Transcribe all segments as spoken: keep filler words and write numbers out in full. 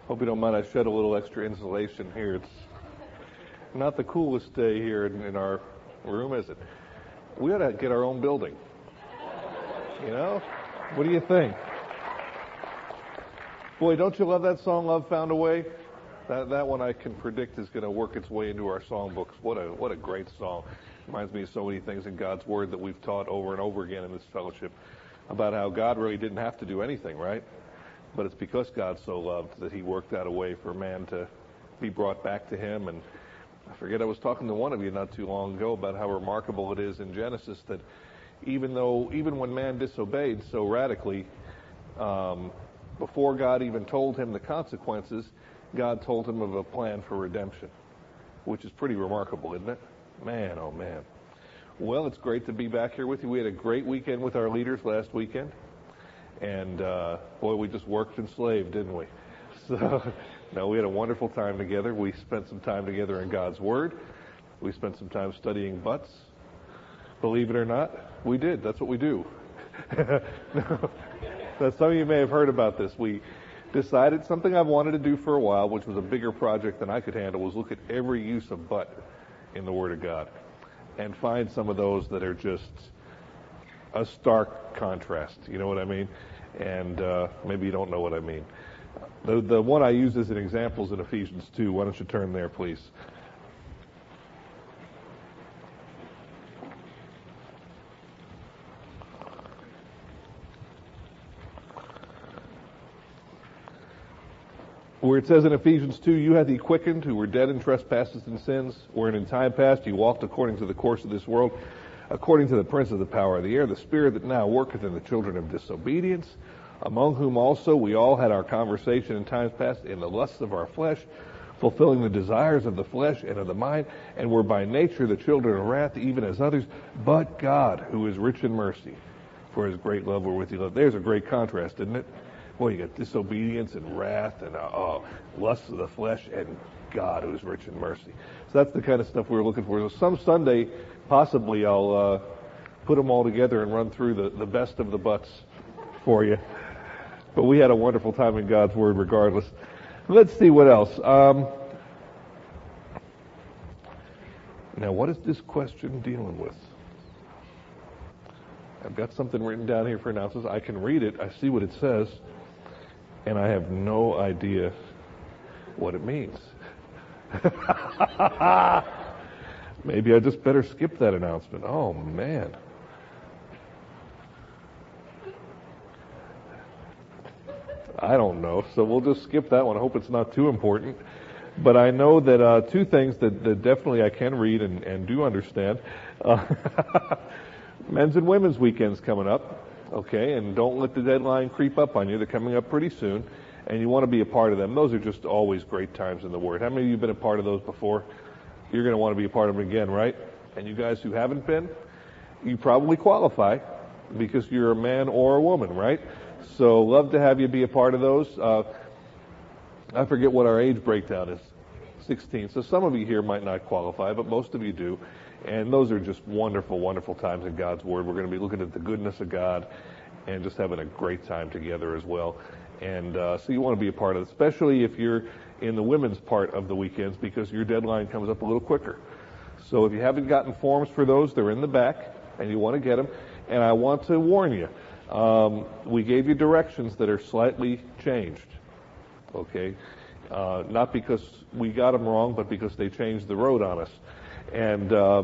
Hope you don't mind I shed a little extra insulation here. It's not the coolest day here in, in our room, is it? We ought to get our own building. You know? What do you think? Boy, don't you love that song, Love Found a Way? That that one I can predict is going to work its way into our songbooks. What a what a great song. Reminds me of so many things in God's Word that we've taught over and over again in this fellowship about how God really didn't have to do anything, right? But it's because God so loved that he worked out a way for man to be brought back to him. And I forget, I was talking to one of you not too long ago about how remarkable it is in Genesis that even though, even when man disobeyed so radically, um, before God even told him the consequences, God told him of a plan for redemption, which is pretty remarkable, isn't it? Man, oh man. Well, it's great to be back here with you. We had a great weekend with our leaders last weekend. And, uh, boy, we just worked and slaved, didn't we? So, no, we had a wonderful time together. We spent some time together in God's Word. We spent some time studying butts. Believe it or not, we did. That's what we do. No. Now, some of you may have heard about this. We decided something I've wanted to do for a while, which was a bigger project than I could handle, was look at every use of butt in the Word of God and find some of those that are just a stark contrast. You know what I mean? And uh, maybe you don't know what I mean. The the one I use as an example is in Ephesians two. Why don't you turn there, please? Where it says in Ephesians two, you hath he quickened who were dead in trespasses and sins, wherein in time past you walked according to the course of this world, according to the prince of the power of the air, the spirit that now worketh in the children of disobedience, among whom also we all had our conversation in times past in the lusts of our flesh, fulfilling the desires of the flesh and of the mind, and were by nature the children of wrath, even as others. But God, who is rich in mercy, for his great love wherewith he loved. There's a great contrast, isn't it? Boy, you got disobedience and wrath and uh, lusts of the flesh, and God, who is rich in mercy. So that's the kind of stuff we were looking for. So some Sunday, possibly I'll uh, put them all together and run through the, the best of the butts for you. But we had a wonderful time in God's Word regardless. Let's see what else. Um, now, what is this question dealing with? I've got something written down here for announcements. I can read it. I see what it says. And I have no idea what it means. Maybe I just better skip that announcement. Oh, man. I don't know. So we'll just skip that one. I hope it's not too important. But I know that uh, two things that, that definitely I can read and, and do understand. Uh, men's and women's weekends coming up. Okay, and don't let the deadline creep up on you. They're coming up pretty soon, and you want to be a part of them. Those are just always great times in the Word. How many of you have been a part of those before? You're going to want to be a part of them again, right? And you guys who haven't been, you probably qualify because you're a man or a woman, right? So love to have you be a part of those. Uh, I forget what our age breakdown is, sixteen. So some of you here might not qualify, but most of you do. And those are just wonderful, wonderful times in God's Word. We're going to be looking at the goodness of God and just having a great time together as well. And uh, so you want to be a part of it, especially if you're in the women's part of the weekends, because your deadline comes up a little quicker. So if you haven't gotten forms for those, they're in the back, and you want to get them. And I want to warn you, um, we gave you directions that are slightly changed, okay? Uh, not because we got them wrong, but because they changed the road on us. And uh,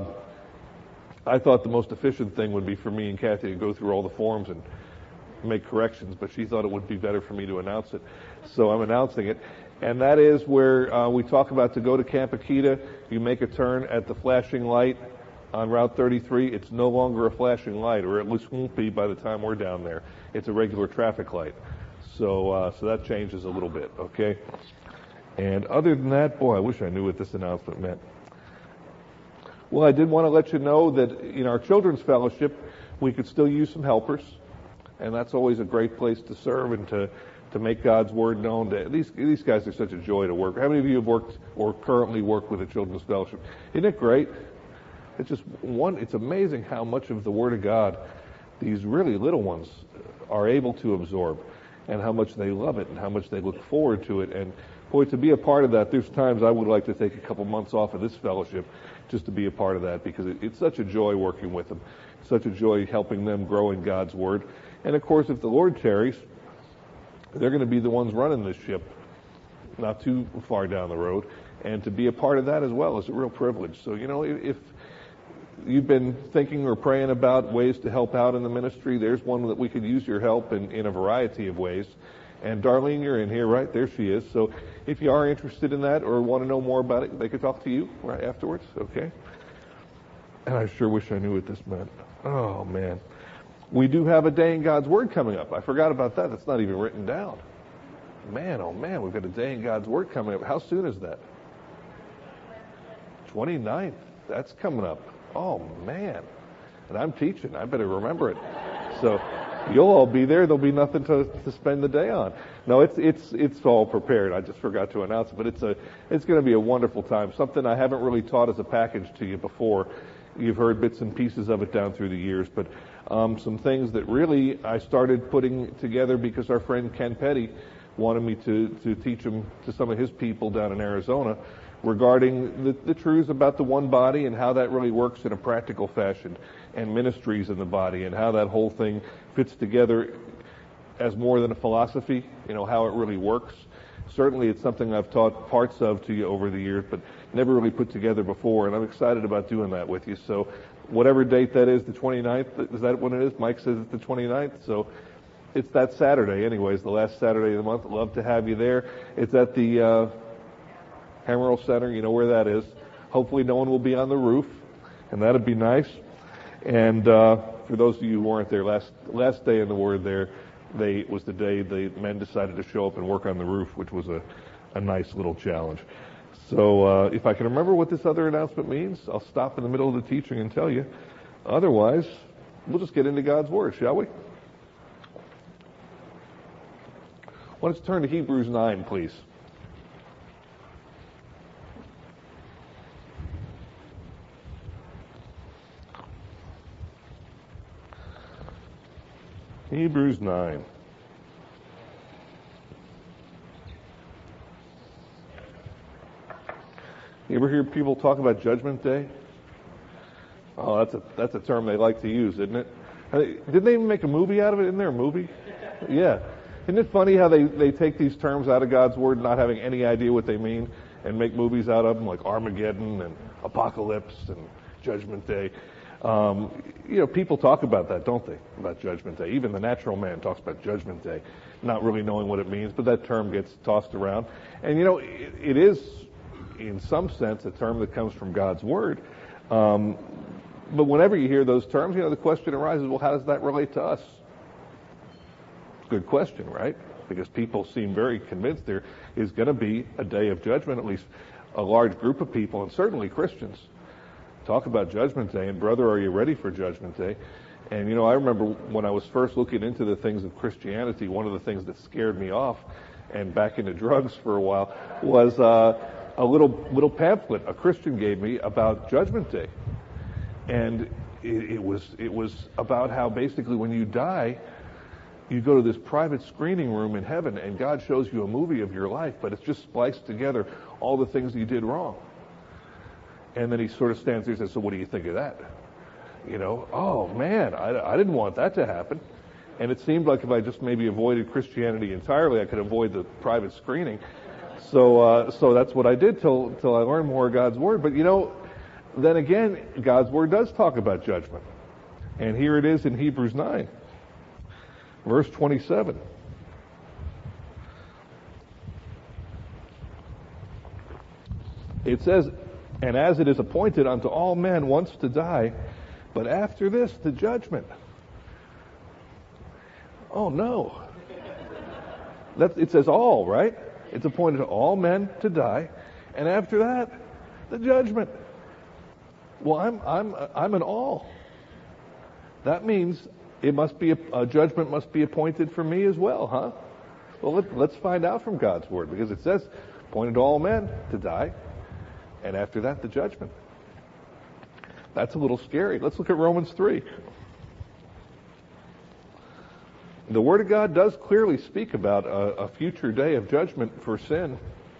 I thought the most efficient thing would be for me and Kathy to go through all the forms and make corrections, but she thought it would be better for me to announce it. So I'm announcing it. And that is where uh, we talk about to go to Camp Akita, you make a turn at the flashing light on Route thirty-three. It's no longer a flashing light, or at least won't be by the time we're down there. It's a regular traffic light. So, uh, so that changes a little bit, okay? And other than that, boy, I wish I knew what this announcement meant. Well, I did want to let you know that in our children's fellowship, we could still use some helpers, and that's always a great place to serve and to, to make God's Word known. To, these, these guys are such a joy to work. How many of you have worked or currently work with a children's fellowship? Isn't it great? It's just one, it's amazing how much of the Word of God these really little ones are able to absorb. and how much they love it and how much they look forward to it. And boy, to be a part of that, there's times I would like to take a couple months off of this fellowship just to be a part of that, because it, it's such a joy working with them, such a joy helping them grow in God's Word. And of course, if the Lord tarries, they're going to be the ones running this ship not too far down the road. And to be a part of that as well is a real privilege. So, you know, if you've been thinking or praying about ways to help out in the ministry, there's one that we could use your help in, in a variety of ways. And Darlene, you're in here, right? There she is. So if you are interested in that or want to know more about it, they could talk to you right afterwards, okay? And I sure wish I knew what this meant. Oh, man. We do have a day in God's Word coming up. I forgot about that. That's not even written down. Man, oh, man, we've got a day in God's Word coming up. How soon is that? twenty-ninth. That's coming up. Oh, man. And I'm teaching. I better remember it. So you'll all be there. There'll be nothing to, to spend the day on. No, it's it's it's all prepared. I just forgot to announce it. But it's a it's going to be a wonderful time. Something I haven't really taught as a package to you before. You've heard bits and pieces of it down through the years. But um, some things that really I started putting together because our friend Ken Petty wanted me to, to teach them to some of his people down in Arizona regarding the, the truths about the one body and how that really works in a practical fashion, and ministries in the body and how that whole thing fits together as more than a philosophy, you know, how it really works. Certainly it's something I've taught parts of to you over the years, but never really put together before, and I'm excited about doing that with you. So whatever date that is, the twenty-ninth, is that when it is? Mike says it's the twenty-ninth, so it's that Saturday anyways, the last Saturday of the month. I'd love to have you there. It's at the uh, Hammerl Center, you know where that is. Hopefully no one will be on the roof, and that'd be nice. And uh, for those of you who weren't there, last last day in the Word there, they was the day the men decided to show up and work on the roof, which was a, a nice little challenge. So uh, if I can remember what this other announcement means, I'll stop in the middle of the teaching and tell you. Otherwise, we'll just get into God's Word, shall we? Why don't you turn to Hebrews nine, please. Hebrews nine. You ever hear people talk about Judgment Day? Oh, that's a that's a term they like to use, isn't it? Didn't they even make a movie out of it? Isn't there a movie? Yeah. Isn't it funny how they, they take these terms out of God's Word, not having any idea what they mean, and make movies out of them, like Armageddon and Apocalypse and Judgment Day? Um, you know, people talk about that, don't they? About Judgment Day. Even the natural man talks about Judgment Day, not really knowing what it means, but that term gets tossed around. And, you know, it, it is, in some sense, a term that comes from God's Word. Um, but whenever you hear those terms, you know, the question arises, well, how does that relate to us? Good question, right? Because people seem very convinced there is going to be a day of judgment, at least a large group of people, and certainly Christians talk about Judgment Day, and brother, are you ready for Judgment Day? And, you know, I remember when I was first looking into the things of Christianity, one of the things that scared me off and back into drugs for a while was uh, a little little pamphlet a Christian gave me about Judgment Day. And it, it was it was about how basically when you die, you go to this private screening room in heaven, and God shows you a movie of your life, but it's just spliced together all the things you did wrong. And then he sort of stands there and says, so what do you think of that? You know, oh man, I, I didn't want that to happen. And it seemed like if I just maybe avoided Christianity entirely, I could avoid the private screening. So uh, so that's what I did till till I learned more of God's Word. But you know, then again, God's Word does talk about judgment. And here it is in Hebrews nine. Verse twenty-seven. It says, and as it is appointed unto all men once to die, but after this, the judgment. Oh no. That's, it says all, right? It's appointed to all men to die, and after that, the judgment. Well, I'm, I'm, I'm an all. That means it must be a, a judgment must be appointed for me as well, huh? Well, let, let's find out from God's Word, because it says, appointed to all men to die, and after that, the judgment. That's a little scary. Let's look at Romans three. the Word of God does clearly speak about a, a future day of judgment for sin.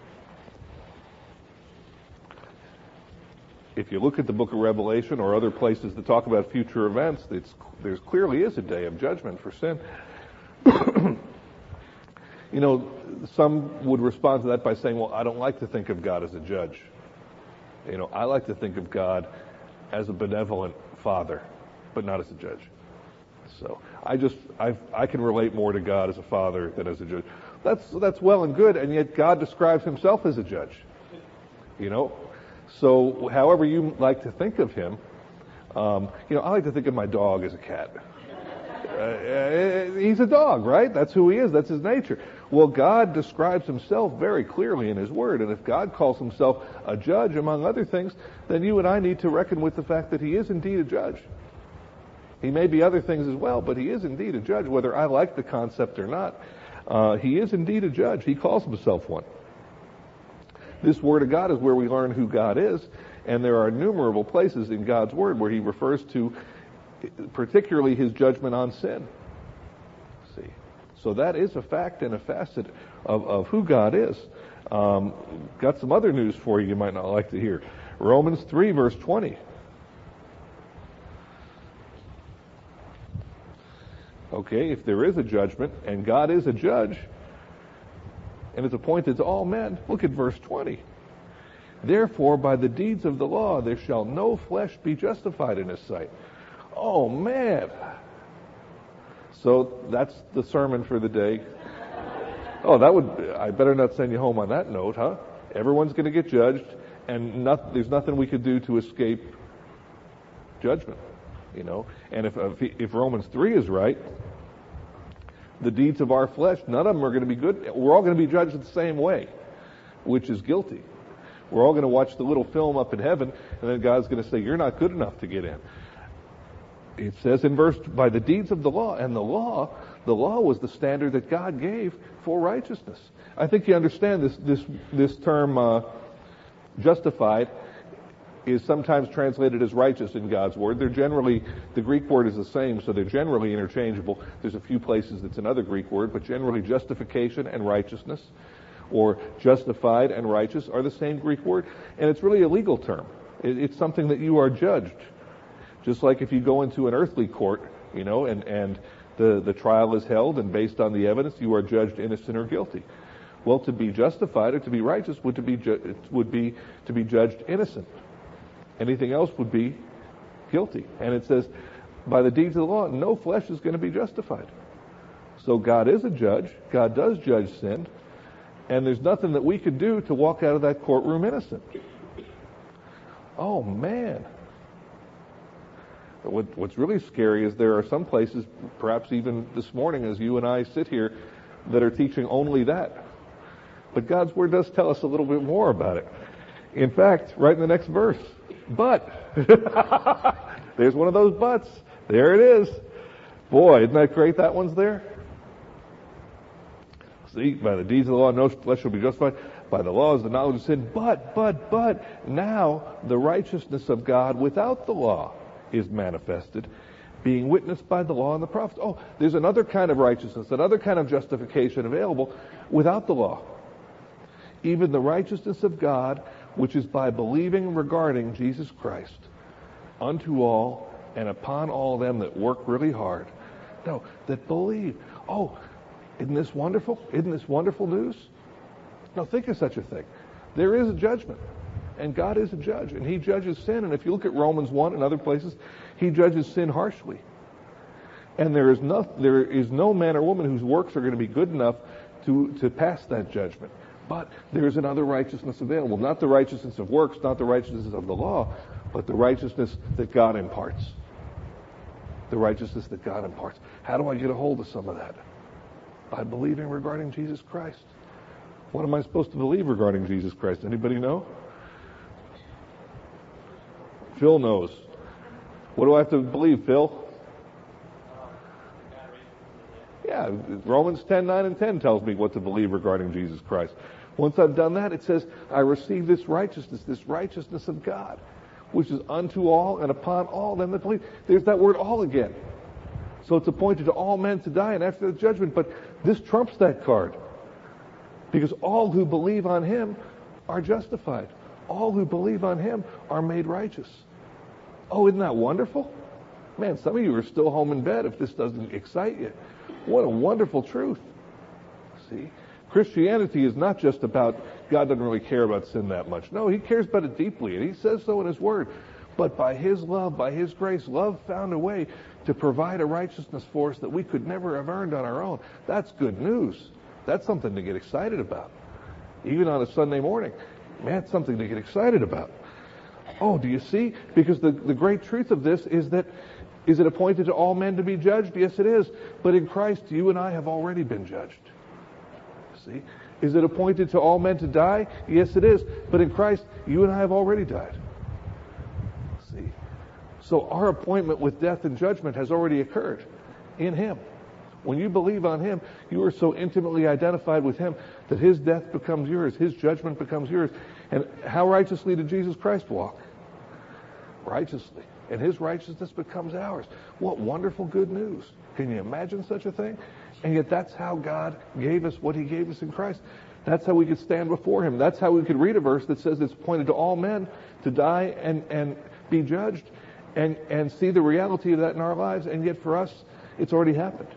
If you look at the book of Revelation or other places that talk about future events, it's, there clearly is a day of judgment for sin. You know, some would respond to that by saying, well, I don't like to think of God as a judge. You know, I like to think of God as a benevolent father, but not as a judge. So I just, I I can relate more to God as a father than as a judge. That's, that's well and good, and yet God describes himself as a judge. You know? So however you like to think of him, um, you know, I like to think of my dog as a cat. Uh, he's a dog, right? That's who he is. That's his nature. Well, God describes himself very clearly in his word, and if God calls himself a judge, among other things, then you and I need to reckon with the fact that he is indeed a judge. He may be other things as well, but he is indeed a judge, whether I like the concept or not. Uh, he is indeed a judge. He calls himself one. This Word of God is where we learn who God is, and there are innumerable places in God's Word where he refers to particularly his judgment on sin. See, so that is a fact and a facet of, of who God is. Um, got some other news for you you might not like to hear. Romans three, verse twenty. Okay, if there is a judgment, and God is a judge, and it's appointed to all men, look at verse twenty. Therefore, by the deeds of the law, there shall no flesh be justified in his sight. Oh, man. So that's the sermon for the day. Oh, that would, I better not send you home on that note, huh? Everyone's going to get judged, and not, there's nothing we could do to escape judgment, you know. And if, if, if Romans three is right, the deeds of our flesh, none of them are going to be good. We're all going to be judged the same way, which is guilty. We're all going to watch the little film up in heaven, and then God's going to say, you're not good enough to get in. It says in verse, by the deeds of the law, and the law, the law was the standard that God gave for righteousness. I think you understand this, this, this term, uh, justified, is sometimes translated as righteous in God's Word. They're generally, the Greek word is the same, so they're generally interchangeable. There's a few places that's another Greek word, but generally justification and righteousness, or justified and righteous, are the same Greek word. And it's really a legal term. It, it's something that you are judged. Just like if you go into an earthly court, you know, and, and the, the trial is held, and based on the evidence, you are judged innocent or guilty. Well, to be justified or to be righteous would to be ju- would be to be judged innocent. Anything else would be guilty. And it says, by the deeds of the law, no flesh is going to be justified. So God is a judge. God does judge sin. And there's nothing that we could do to walk out of that courtroom innocent. Oh, man. What, what's really scary is there are some places, perhaps even this morning as you and I sit here, that are teaching only that. But God's Word does tell us a little bit more about it. In fact, right in the next verse, but. There's one of those buts. There it is. Boy, isn't that great that one's there? See, by the deeds of the law, no flesh shall be justified. By the law is the knowledge of sin. But, but, but, now the righteousness of God without the law is manifested, being witnessed by the law and the prophets. Oh, there's another kind of righteousness, another kind of justification available without the law. Even the righteousness of God, which is by believing regarding Jesus Christ, unto all and upon all them that work really hard. No, that believe. Oh, isn't this wonderful? Isn't this wonderful news? Now think of such a thing. There is a judgment. And God is a judge, and he judges sin. And if you look at Romans one and other places, he judges sin harshly. And there is no, there is no man or woman whose works are going to be good enough to, to pass that judgment. But there is another righteousness available. Not the righteousness of works, not the righteousness of the law, but the righteousness that God imparts. The righteousness that God imparts. How do I get a hold of some of that? By believing regarding Jesus Christ. What am I supposed to believe regarding Jesus Christ? Anybody know? Phil knows. What do I have to believe, Phil? Yeah, Romans ten, nine, and ten tells me what to believe regarding Jesus Christ. Once I've done that, it says, I receive this righteousness, this righteousness of God, which is unto all and upon all them that believe. There's that word all again. So it's appointed to all men to die and after the judgment. But this trumps that card. Because all who believe on him are justified. All who believe on him are made righteous. Oh, isn't that wonderful? Man, some of you are still home in bed if this doesn't excite you. What a wonderful truth. See? Christianity is not just about God doesn't really care about sin that much. No, he cares about it deeply, and he says so in his word. But by his love, by his grace, love found a way to provide a righteousness for us that we could never have earned on our own. That's good news. That's something to get excited about. Even on a Sunday morning. Man, it's something to get excited about. Oh, do you see? Because the, the great truth of this is that, is it appointed to all men to be judged? Yes, it is. But in Christ, you and I have already been judged. See? Is it appointed to all men to die? Yes, it is. But in Christ, you and I have already died. See? So our appointment with death and judgment has already occurred in him. When you believe on him, you are so intimately identified with him that his death becomes yours, his judgment becomes yours. And how righteously did Jesus Christ walk? Righteously. And his righteousness becomes ours. What wonderful good news. Can you imagine such a thing? And yet that's how God gave us what he gave us in Christ. That's how we could stand before him. That's how we could read a verse that says it's appointed to all men to die and, and be judged and, and see the reality of that in our lives. And yet for us, it's already happened.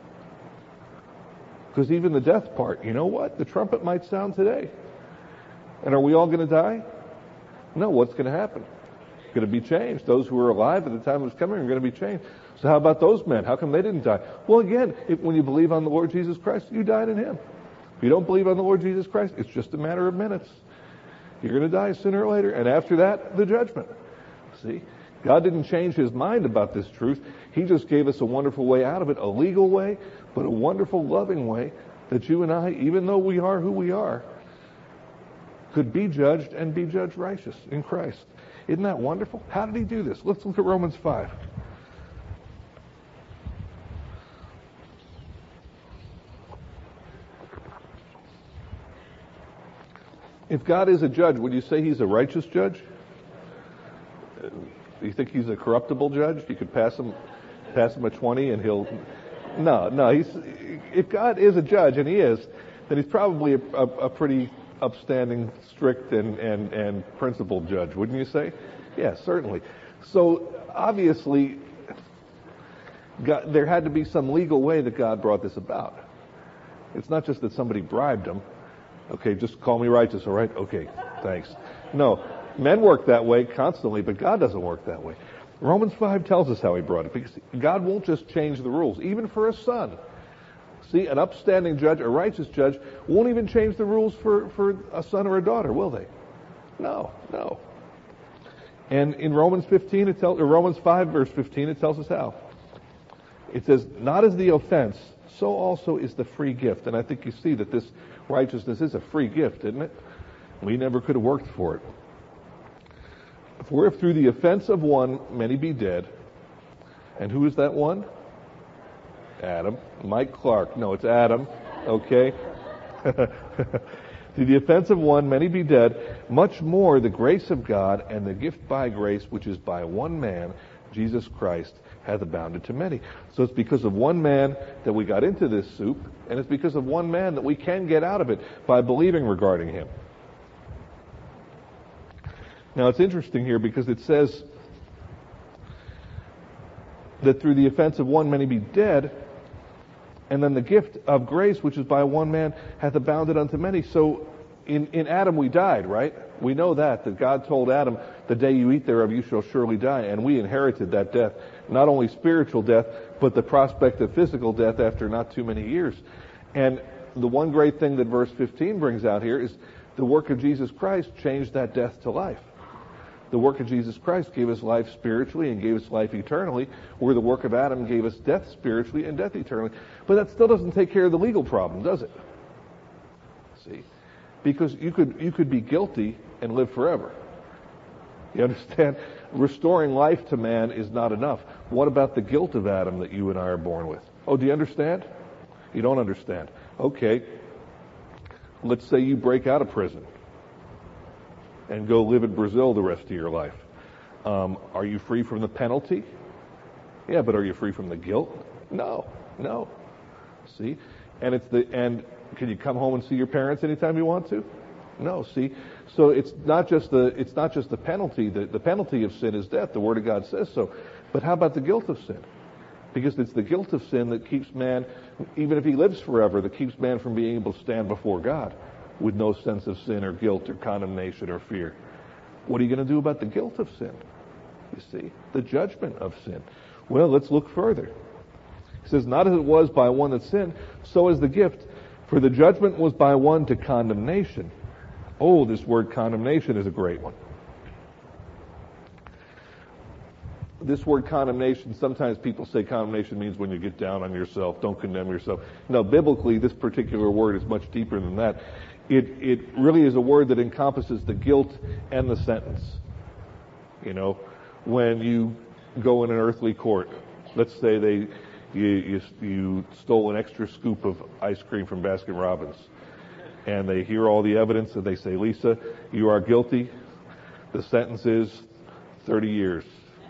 Because even the death part, you know what? The trumpet might sound today. And are we all going to die? No, what's going to happen? Going to be changed. Those who were alive at the time it was coming are going to be changed. So how about those men? How come they didn't die? Well, again, if, when you believe on the Lord Jesus Christ, you died in him. If you don't believe on the Lord Jesus Christ, it's just a matter of minutes. You're going to die sooner or later. And after that, the judgment. See? God didn't change his mind about this truth. He just gave us a wonderful way out of it, a legal way, but a wonderful, loving way that you and I, even though we are who we are, could be judged and be judged righteous in Christ. Isn't that wonderful? How did he do this? Let's look at Romans five. If God is a judge, would you say he's a righteous judge? Do you think he's a corruptible judge? You could pass him, pass him a twenty and he'll... No, no. He's, if God is a judge, and he is, then he's probably a, a, a pretty upstanding, strict, and, and, and principled judge, wouldn't you say? Yeah, certainly. So, obviously, God, there had to be some legal way that God brought this about. It's not just that somebody bribed him. Okay, just call me righteous, all right? Okay, thanks. No, men work that way constantly, but God doesn't work that way. Romans five tells us how he brought it, because God won't just change the rules, even for a son. See, an upstanding judge, a righteous judge, won't even change the rules for, for a son or a daughter, will they? No, no. And in Romans fifteen, it tells, or Romans five, verse fifteen, it tells us how. It says, not as the offense, so also is the free gift. And I think you see that this righteousness is a free gift, isn't it? We never could have worked for it. For if through the offense of one many be dead, and who is that one? Adam. Mike Clark. No, it's Adam. Okay? Through the offense of one many be dead, much more the grace of God and the gift by grace, which is by one man, Jesus Christ, hath abounded to many. So it's because of one man that we got into this soup, and it's because of one man that we can get out of it by believing regarding him. Now it's interesting here because it says that through the offense of one many be dead, and then the gift of grace, which is by one man, hath abounded unto many. So in, in Adam we died, right? We know that, that God told Adam, the day you eat thereof you shall surely die. And we inherited that death. Not only spiritual death, but the prospect of physical death after not too many years. And the one great thing that verse fifteen brings out here is the work of Jesus Christ changed that death to life. The work of Jesus Christ gave us life spiritually and gave us life eternally, where the work of Adam gave us death spiritually and death eternally. But that still doesn't take care of the legal problem, does it? See? Because you could you could be guilty and live forever. You understand? Restoring life to man is not enough. What about the guilt of Adam that you and I are born with? Oh, do you understand? You don't understand. Okay. Let's say you break out of prison and go live in Brazil the rest of your life. Um, are you free from the penalty? Yeah, but are you free from the guilt? No, no. See? And it's the and can you come home and see your parents anytime you want to? No, see? So it's not just the it's not just the penalty. The, the penalty of sin is death. The Word of God says so. But how about the guilt of sin? Because it's the guilt of sin that keeps man, even if he lives forever, that keeps man from being able to stand before God with no sense of sin or guilt or condemnation or fear. What are you going to do about the guilt of sin? You see, the judgment of sin. Well, let's look further. It says, not as it was by one that sinned, so is the gift. For the judgment was by one to condemnation. Oh, this word condemnation is a great one. This word condemnation, sometimes people say condemnation means when you get down on yourself, don't condemn yourself. No, biblically, this particular word is much deeper than that. It it really is a word that encompasses the guilt and the sentence. You know, when you go in an earthly court, let's say they you you, you stole an extra scoop of ice cream from Baskin Robbins, and they hear all the evidence and they say, Lisa, you are guilty. The sentence is thirty years.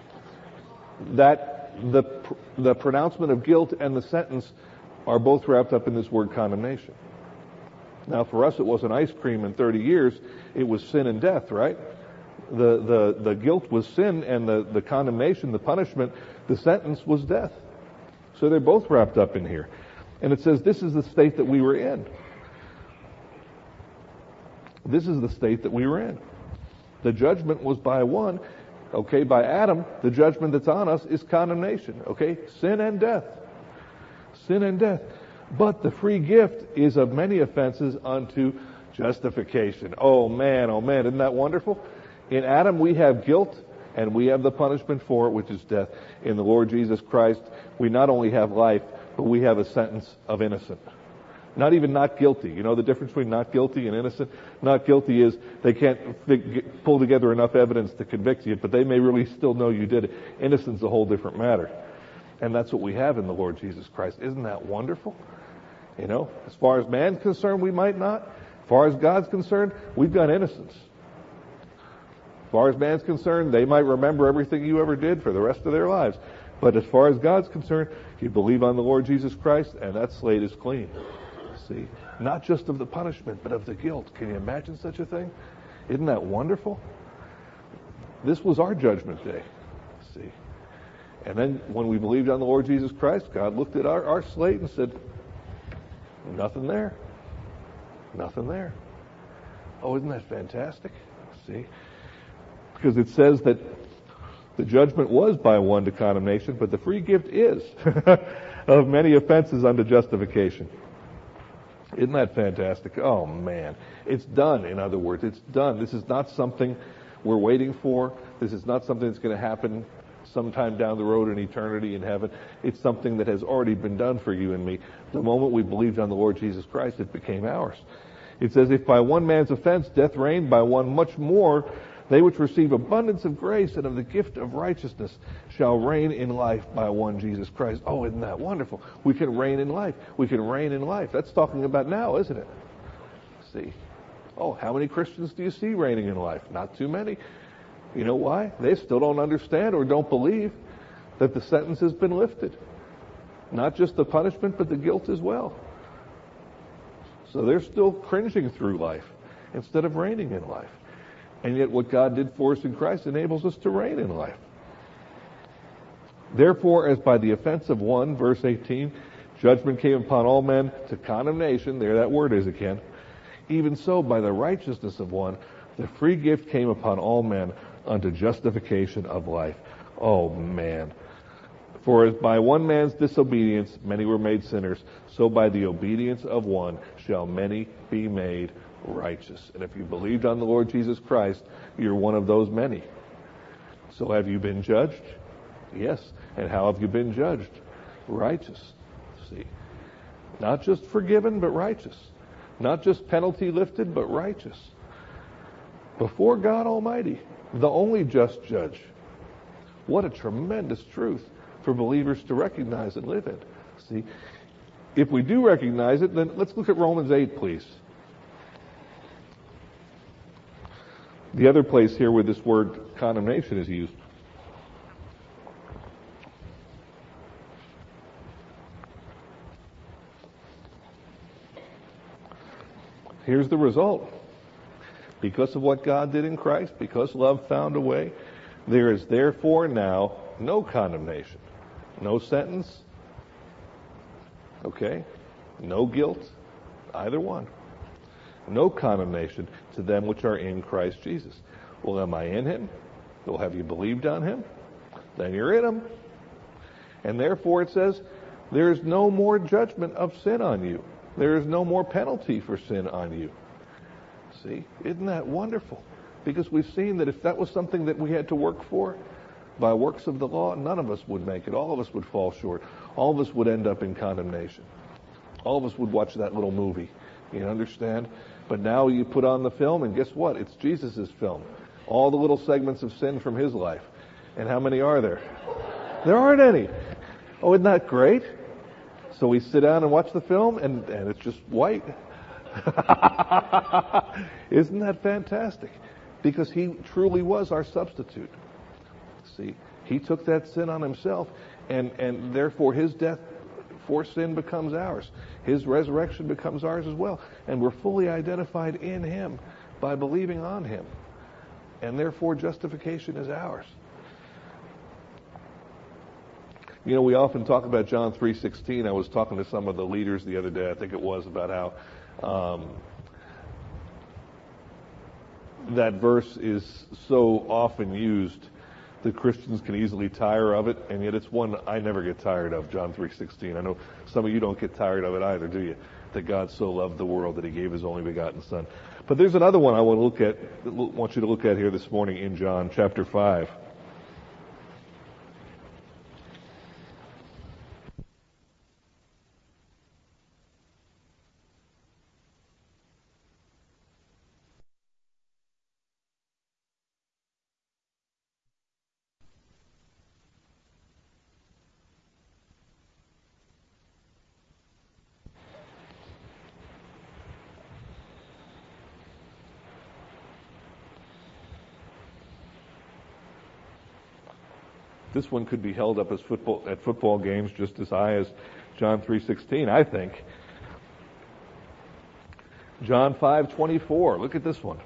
That the the pronouncement of guilt and the sentence are both wrapped up in this word condemnation. Now, for us, it wasn't ice cream and thirty years; it was sin and death, right? The the the guilt was sin, and the the condemnation, the punishment, the sentence was death. So they're both wrapped up in here, and it says this is the state that we were in. This is the state that we were in. The judgment was by one. Okay, by Adam, the judgment that's on us is condemnation. Okay, sin and death. Sin and death. But the free gift is of many offenses unto justification. Oh man, oh man, isn't that wonderful? In Adam we have guilt and we have the punishment for it, which is death. In the Lord Jesus Christ, we not only have life, but we have a sentence of innocent. Not even not guilty. You know the difference between not guilty and innocent? Not guilty is they can't fig- pull together enough evidence to convict you, but they may really still know you did it. Innocence is a whole different matter. And that's what we have in the Lord Jesus Christ. Isn't that wonderful? You know, as far as man's concerned, we might not. As far as God's concerned, we've got innocence. As far as man's concerned, they might remember everything you ever did for the rest of their lives. But as far as God's concerned, you believe on the Lord Jesus Christ, and that slate is clean. See, not just of the punishment, but of the guilt. Can you imagine such a thing? Isn't that wonderful? This was our judgment day. See, and then when we believed on the Lord Jesus Christ, God looked at our, our slate and said, nothing there. Nothing there. Oh, isn't that fantastic? See, because it says that the judgment was by one to condemnation, but the free gift is of many offenses unto justification. Isn't that fantastic? Oh, man. It's done, in other words. It's done. This is not something we're waiting for. This is not something that's going to happen sometime down the road in eternity in heaven. It's something that has already been done for you and me. The moment we believed on the Lord Jesus Christ, it became ours. It says, if by one man's offense death reigned, by one much more they which receive abundance of grace and of the gift of righteousness shall reign in life by one Jesus Christ. Oh, isn't that wonderful? We can reign in life. We can reign in life. That's talking about now, isn't it? See? Oh, how many Christians do you see reigning in life? Not too many. You know why? They still don't understand or don't believe that the sentence has been lifted. Not just the punishment, but the guilt as well. So they're still cringing through life instead of reigning in life. And yet what God did for us in Christ enables us to reign in life. Therefore, as by the offense of one, verse eighteen, judgment came upon all men to condemnation, there that word is again, even so by the righteousness of one, the free gift came upon all men unto justification of life. Oh man. For as by one man's disobedience many were made sinners, so by the obedience of one shall many be made righteous. And if you believed on the Lord Jesus Christ, you're one of those many. So have you been judged? Yes. And how have you been judged? Righteous. See, not just forgiven, but righteous. Not just penalty lifted, but righteous. Before God Almighty, the only just judge. What a tremendous truth for believers to recognize and live in. See, if we do recognize it, then let's look at Romans eight, please. The other place here where this word condemnation is used. here's the result. Because of what God did in Christ, because love found a way, there is therefore now no condemnation, no sentence, okay, no guilt, either one. No condemnation to them which are in Christ Jesus. Well, am I in him? Well, have you believed on him? Then you're in him. And therefore it says, there is no more judgment of sin on you. There is no more penalty for sin on you. See, isn't that wonderful? Because we've seen that if that was something that we had to work for, by works of the law, none of us would make it. All of us would fall short. All of us would end up in condemnation. All of us would watch that little movie. You understand? But now you put on the film, and guess what? It's Jesus' film. All the little segments of sin from his life. And how many are there? There aren't any. Oh, isn't that great? So we sit down and watch the film, and, and it's just white. Isn't that fantastic? Because he truly was our substitute. See, he took that sin on himself, and, and therefore his death for sin becomes ours. His resurrection becomes ours as well. And we're fully identified in him by believing on him. And therefore justification is ours. You know, we often talk about John three sixteen. I was talking to some of the leaders the other day, I think it was, about how um, that verse is so often used that Christians can easily tire of it, and yet it's one I never get tired of, John three sixteen. I know some of you don't get tired of it either, do you? That God so loved the world that he gave his only begotten Son. But there's another one I want to look at, want you to look at here this morning in John chapter five. This one could be held up as football at football games just as high as John three sixteen, I think. John five twenty-four. Look at this one.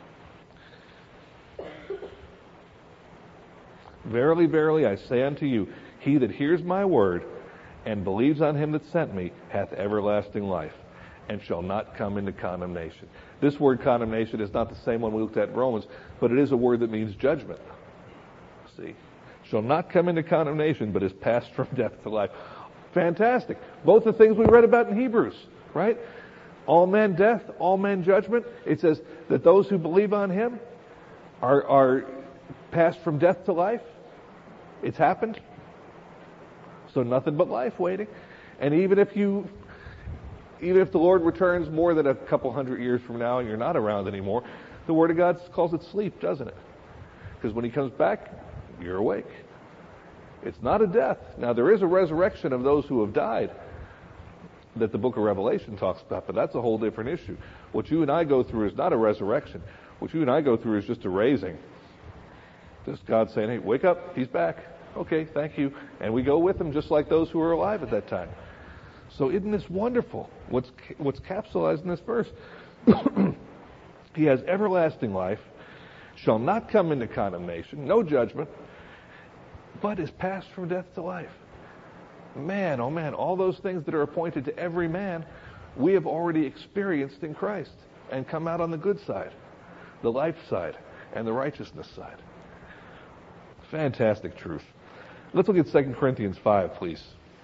Verily, verily, I say unto you, he that hears my word and believes on him that sent me hath everlasting life, and shall not come into condemnation. This word condemnation is not the same one we looked at in Romans, but it is a word that means judgment. See? Shall not come into condemnation, but is passed from death to life. Fantastic. Both the things we read about in Hebrews, right? All men death, all men judgment. It says that those who believe on him are, are passed from death to life. It's happened. So nothing but life waiting. And even if you, even if the Lord returns more than a couple hundred years from now and you're not around anymore, the Word of God calls it sleep, doesn't it? Because when he comes back, you're awake. It's not a death. Now, there is a resurrection of those who have died that the book of Revelation talks about, but that's a whole different issue. What you and I go through is not a resurrection. What you and I go through is just a raising. Just God saying, hey, wake up, he's back. Okay, thank you. And we go with him just like those who were alive at that time. So isn't this wonderful? What's, what's capsulized in this verse? He has everlasting life, shall not come into condemnation, no judgment, but is passed from death to life. Man, oh man, all those things that are appointed to every man, we have already experienced in Christ and come out on the good side, the life side, and the righteousness side. Fantastic truth. Let's look at Second Corinthians five, please.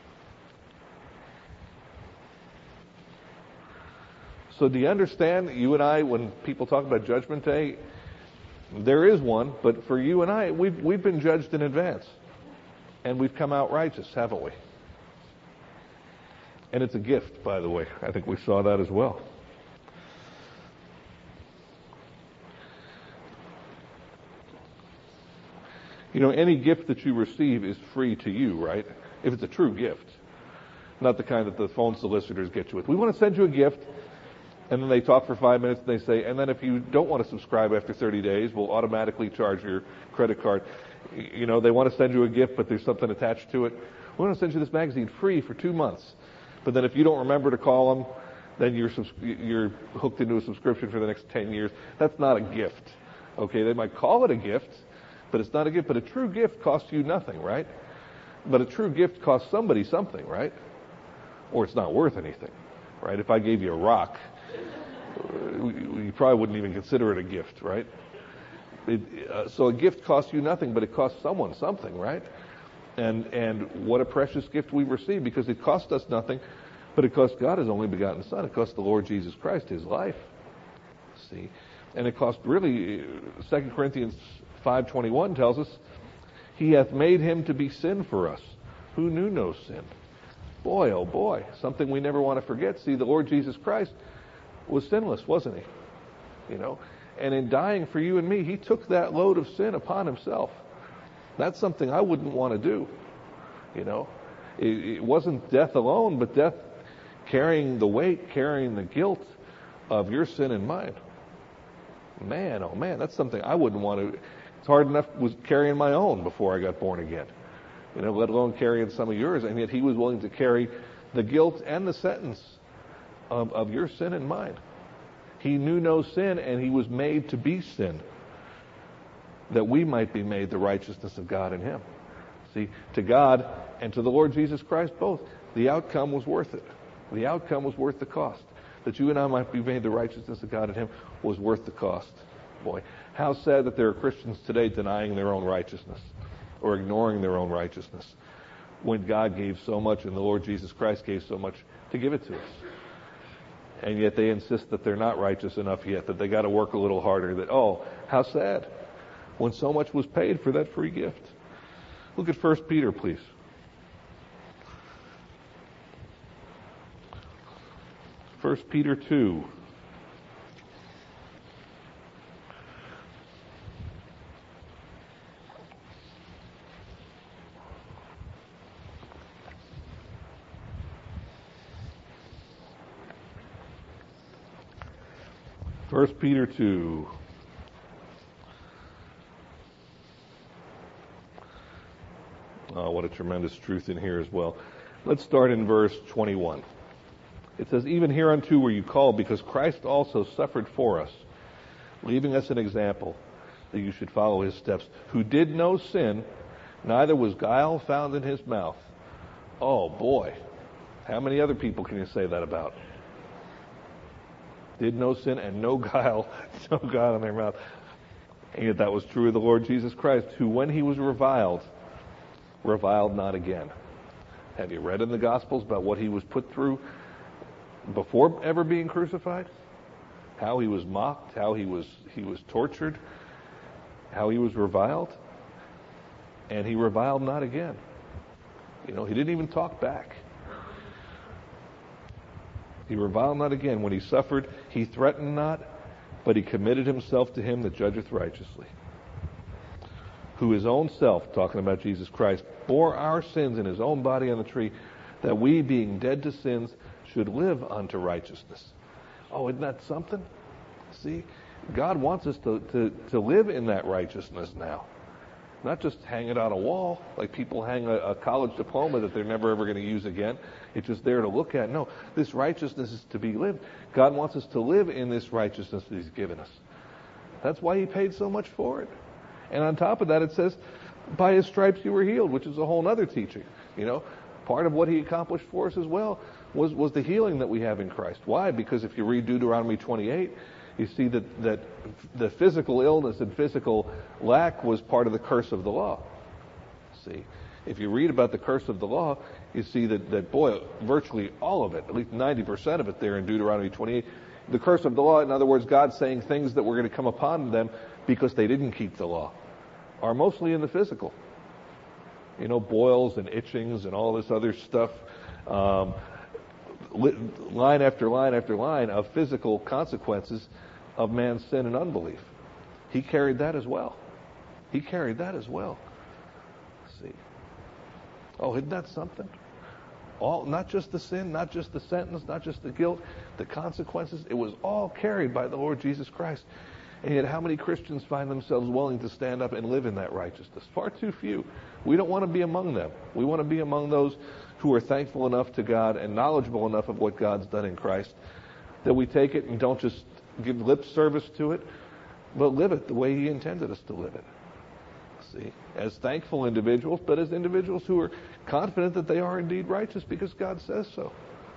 So do you understand that you and I, when people talk about Judgment Day, there is one, but for you and I, we've, we've been judged in advance. And we've come out righteous, haven't we? And it's a gift, by the way. I think we saw that as well. You know, any gift that you receive is free to you, right? If it's a true gift. Not the kind that the phone solicitors get you with. We want to send you a gift, and then they talk for five minutes, and they say, and then if you don't want to subscribe after thirty days, we'll automatically charge your credit card. You know, they want to send you a gift, but there's something attached to it. We want to send you this magazine free for two months. But then if you don't remember to call them then you're subs- you're hooked into a subscription for the next ten years. That's not a gift. Okay, they might call it a gift, but it's not a gift. But a true gift costs you nothing, right? But a true gift costs somebody something, right? Or it's not worth anything, right? If I gave you a rock, you probably wouldn't even consider it a gift, right? It, uh, so a gift costs you nothing, but it costs someone something, right? And and what a precious gift we've received, because it cost us nothing, but it cost God His only begotten Son. It cost the Lord Jesus Christ His life. See? And it cost really, Second Corinthians five twenty-one tells us, He hath made Him to be sin for us, who knew no sin. Boy, oh boy, something we never want to forget. See, the Lord Jesus Christ was sinless, wasn't He? You know? And in dying for you and me, He took that load of sin upon Himself. That's something I wouldn't want to do. You know? It, it wasn't death alone, but death carrying the weight, carrying the guilt of your sin and mine. Man, oh man, that's something I wouldn't want to. It's hard enough was carrying my own before I got born again. You know, let alone carrying some of yours. And yet He was willing to carry the guilt and the sentence of, of your sin and mine. He knew no sin, and He was made to be sin, that we might be made the righteousness of God in Him. See, to God and to the Lord Jesus Christ both, the outcome was worth it. The outcome was worth the cost. That you and I might be made the righteousness of God in Him was worth the cost. Boy, how sad that there are Christians today denying their own righteousness or ignoring their own righteousness when God gave so much and the Lord Jesus Christ gave so much to give it to us. And yet they insist that they're not righteous enough yet, that they got to work a little harder, that, oh, how sad, when so much was paid for that free gift. Look at First Peter, please. First Peter two. First Peter two. Oh, what a tremendous truth in here as well. Let's start in verse twenty-one. It says, even hereunto were you called, because Christ also suffered for us, leaving us an example that you should follow His steps, who did no sin, neither was guile found in His mouth. Oh boy, how many other people can you say that about? Did no sin and no guile, no guile in their mouth. And yet that was true of the Lord Jesus Christ, who when He was reviled, reviled not again. Have you read in the Gospels about what He was put through before ever being crucified? How He was mocked, how He was he was tortured, how He was reviled, and He reviled not again. You know, He didn't even talk back. He reviled not again. When He suffered, He threatened not, but He committed Himself to Him that judgeth righteously, who His own self, talking about Jesus Christ, bore our sins in His own body on the tree, that we, being dead to sins, should live unto righteousness. Oh, isn't that something? See, God wants us to, to, to live in that righteousness now. Not just hang it on a wall, like people hang a, a college diploma that they're never ever going to use again. It's just there to look at. No, this righteousness is to be lived. God wants us to live in this righteousness that He's given us. That's why He paid so much for it. And on top of that, it says, by His stripes you were healed, which is a whole other teaching. You know, part of what He accomplished for us as well was, was the healing that we have in Christ. Why? Because if you read Deuteronomy twenty-eight, you see that, that the physical illness and physical lack was part of the curse of the law. See, if you read about the curse of the law, you see that, that boy, virtually all of it, at least ninety percent of it there in Deuteronomy twenty-eight, the curse of the law, in other words, God saying things that were going to come upon them because they didn't keep the law, are mostly in the physical. You know, boils and itchings and all this other stuff. Um, line after line after line of physical consequences of man's sin and unbelief. He carried that as well. He carried that as well. See. Oh, isn't that something? All, not just the sin, not just the sentence, not just the guilt, the consequences. It was all carried by the Lord Jesus Christ. And yet how many Christians find themselves willing to stand up and live in that righteousness? Far too few. We don't want to be among them. We want to be among those who are thankful enough to God and knowledgeable enough of what God's done in Christ that we take it and don't just give lip service to it, but live it the way he intended us to live it. See, as thankful individuals, but as individuals who are confident that they are indeed righteous because God says so.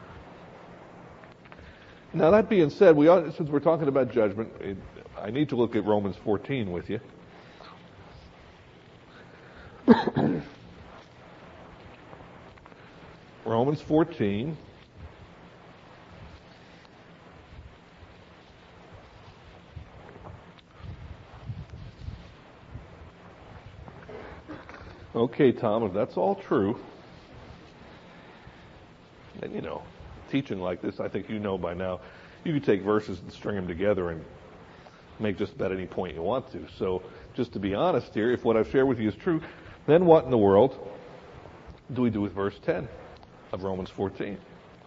Now, that being said, we ought, since we're talking about judgment, it, I need to look at Romans fourteen with you. Romans fourteen. Okay, Tom, if that's all true, and you know, teaching like this, I think you know by now, you can take verses and string them together and make just about any point you want to. So, just to be honest here, if what I've shared with you is true, then what in the world do we do with verse ten of Romans fourteen?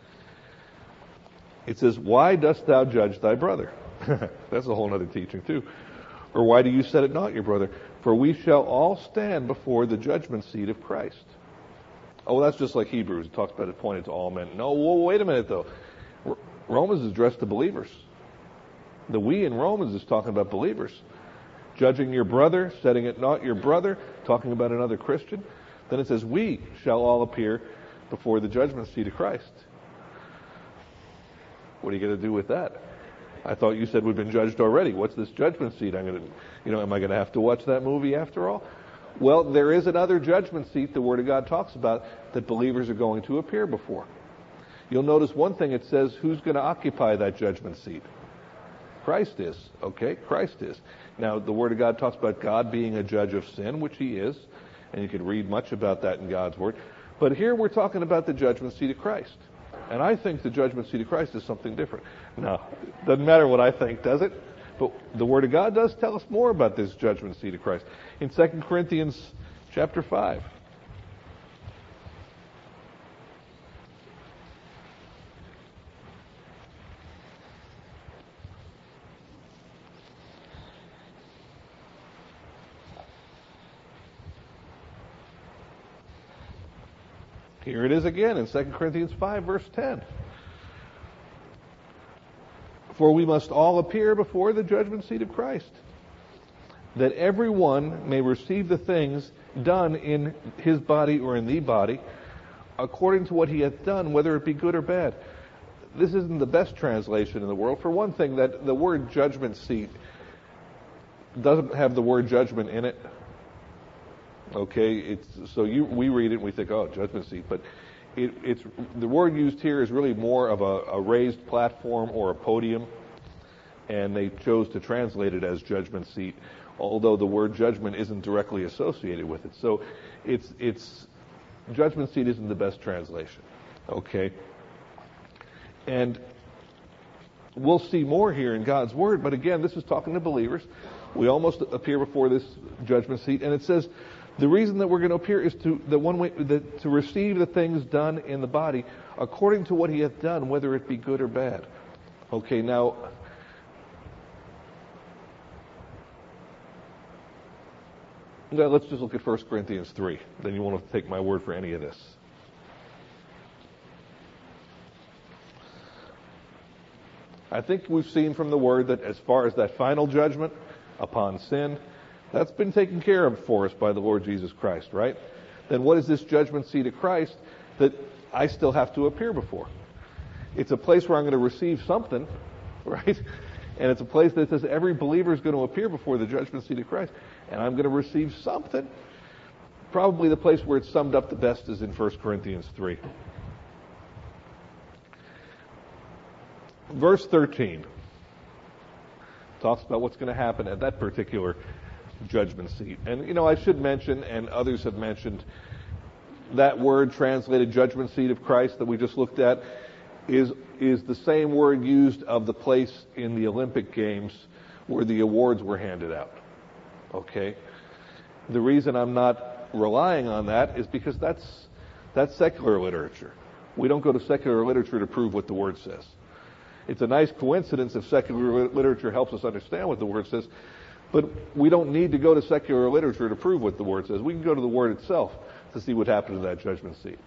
It says, "Why dost thou judge thy brother?" That's a whole other teaching too. Or why do you set it not your brother? For we shall all stand before the judgment seat of Christ. Oh, that's just like Hebrews. It talks about it pointed to all men. No, whoa, wait a minute though. Romans is addressed to believers. The we in Romans is talking about believers. Judging your brother, setting it not your brother, talking about another Christian. Then it says, we shall all appear before the judgment seat of Christ. What are you going to do with that? I thought you said we've been judged already. What's this judgment seat? I'm going to, you know, am I going to have to watch that movie after all? Well, there is another judgment seat the Word of God talks about that believers are going to appear before. You'll notice one thing, it says who's going to occupy that judgment seat? Christ is. Okay, Christ is. Now, the Word of God talks about God being a judge of sin, which He is, and you can read much about that in God's Word. But here we're talking about the judgment seat of Christ. And I think the judgment seat of Christ is something different. Now, doesn't matter what I think, does it? But the Word of God does tell us more about this judgment seat of Christ. In Second Corinthians chapter five. Here it is again in Second Corinthians five, verse ten. For we must all appear before the judgment seat of Christ, that everyone may receive the things done in his body or in the body, according to what he hath done, whether it be good or bad. This isn't the best translation in the world. For one thing, that the word judgment seat doesn't have the word judgment in it. Okay, it's so you we read it and we think, oh, judgment seat, but it, it's the word used here is really more of a, a raised platform or a podium, and they chose to translate it as judgment seat, although the word judgment isn't directly associated with it. So it's it's judgment seat isn't the best translation. Okay, and we'll see more here in God's Word, but again, this is talking to believers. We almost appear before this judgment seat, and it says the reason that we're going to appear is to the one way that, to receive the things done in the body according to what He hath done, whether it be good or bad. Okay, now now let's just look at First Corinthians three. Then you won't have to take my word for any of this. I think we've seen from the Word that as far as that final judgment upon sin, that's been taken care of for us by the Lord Jesus Christ, right? Then what is this judgment seat of Christ that I still have to appear before? It's a place where I'm going to receive something, right? And it's a place that says every believer is going to appear before the judgment seat of Christ, and I'm going to receive something. Probably the place where it's summed up the best is in First Corinthians three. Verse thirteen talks about what's going to happen at that particular judgment seat. And, you know, I should mention, and others have mentioned, that word translated judgment seat of Christ that we just looked at is is the same word used of the place in the Olympic Games where the awards were handed out. Okay? The reason I'm not relying on that is because that's that's secular literature. We don't go to secular literature to prove what the Word says. It's a nice coincidence if secular literature helps us understand what the Word says, but we don't need to go to secular literature to prove what the Word says. We can go to the Word itself to see what happened in that judgment seat.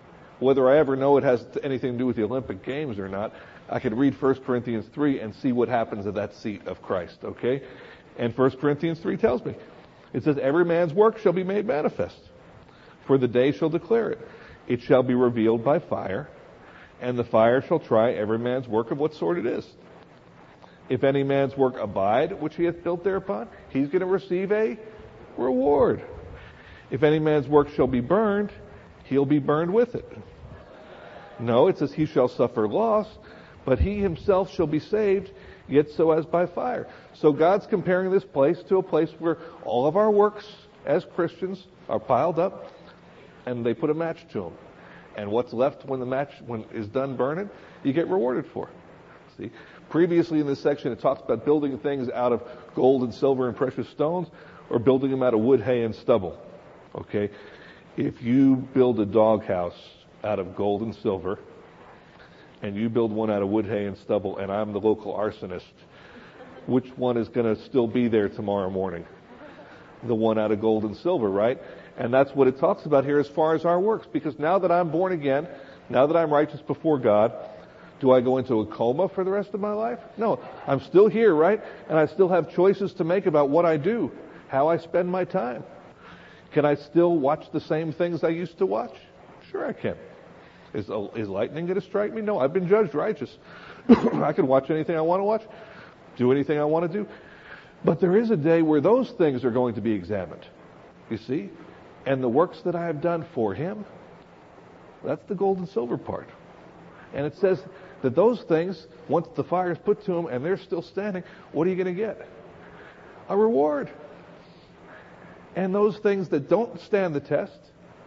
Whether I ever know it has anything to do with the Olympic Games or not, I could read First Corinthians three and see what happens at that seat of Christ, okay? And First Corinthians three tells me. It says, every man's work shall be made manifest, for the day shall declare it. It shall be revealed by fire, and the fire shall try every man's work of what sort it is. If any man's work abide, which he hath built thereupon, he's going to receive a reward. If any man's work shall be burned, he'll be burned with it. No, it says he shall suffer loss, but he himself shall be saved, yet so as by fire. So God's comparing this place to a place where all of our works as Christians are piled up, and they put a match to them. And what's left when the match when is done burning, you get rewarded for. See, previously in this section it talks about building things out of gold and silver and precious stones, or building them out of wood, hay, and stubble. Okay, if you build a doghouse out of gold and silver, and you build one out of wood, hay, and stubble, and I'm the local arsonist, which one is going to still be there tomorrow morning? The one out of gold and silver, right? And that's what it talks about here as far as our works. Because now that I'm born again, now that I'm righteous before God, do I go into a coma for the rest of my life? No, I'm still here, right? And I still have choices to make about what I do, how I spend my time. Can I still watch the same things I used to watch? Sure I can. Is, is lightning going to strike me? No, I've been judged righteous. I can watch anything I want to watch, do anything I want to do. But there is a day where those things are going to be examined, you see? And the works that I have done for him, that's the gold and silver part. And it says that those things, once the fire is put to them and they're still standing, what are you going to get? A reward. And those things that don't stand the test,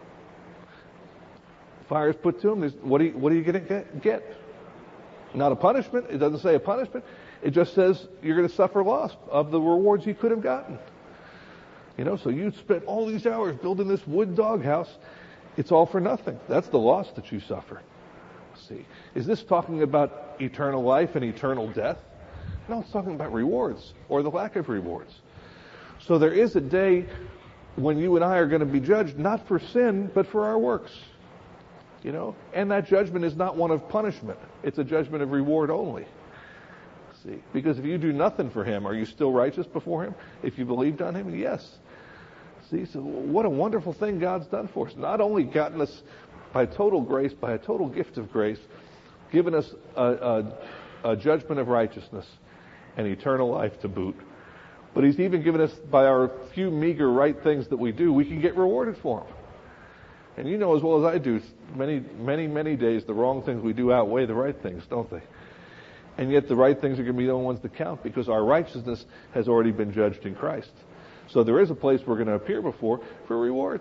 fire is put to them, what are you, what are you going to get? Not a punishment. It doesn't say a punishment. It just says you're going to suffer loss of the rewards you could have gotten. You know, so you spent all these hours building this wood doghouse. It's all for nothing. That's the loss that you suffer. See, is this talking about eternal life and eternal death? No, it's talking about rewards or the lack of rewards. So there is a day when you and I are going to be judged not for sin, but for our works. You know, and that judgment is not one of punishment. It's a judgment of reward only. See, because if you do nothing for him, are you still righteous before him? If you believed on him, yes. See, so what a wonderful thing God's done for us. Not only gotten us by total grace, by a total gift of grace, given us a, a, a judgment of righteousness and eternal life to boot, but he's even given us, by our few meager right things that we do, we can get rewarded for them. And you know as well as I do, many, many, many days the wrong things we do outweigh the right things, don't they? And yet the right things are going to be the only ones that count because our righteousness has already been judged in Christ. So there is a place we're going to appear before for rewards.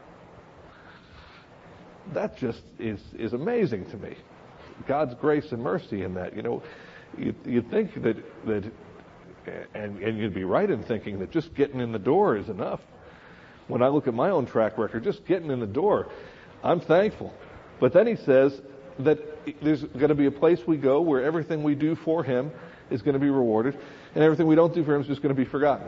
That just is, is amazing to me. God's grace and mercy in that. You know, you, you'd think that, that and, and you'd be right in thinking that just getting in the door is enough. When I look at my own track record, just getting in the door, I'm thankful. But then he says that there's going to be a place we go where everything we do for him is going to be rewarded, and everything we don't do for him is just going to be forgotten.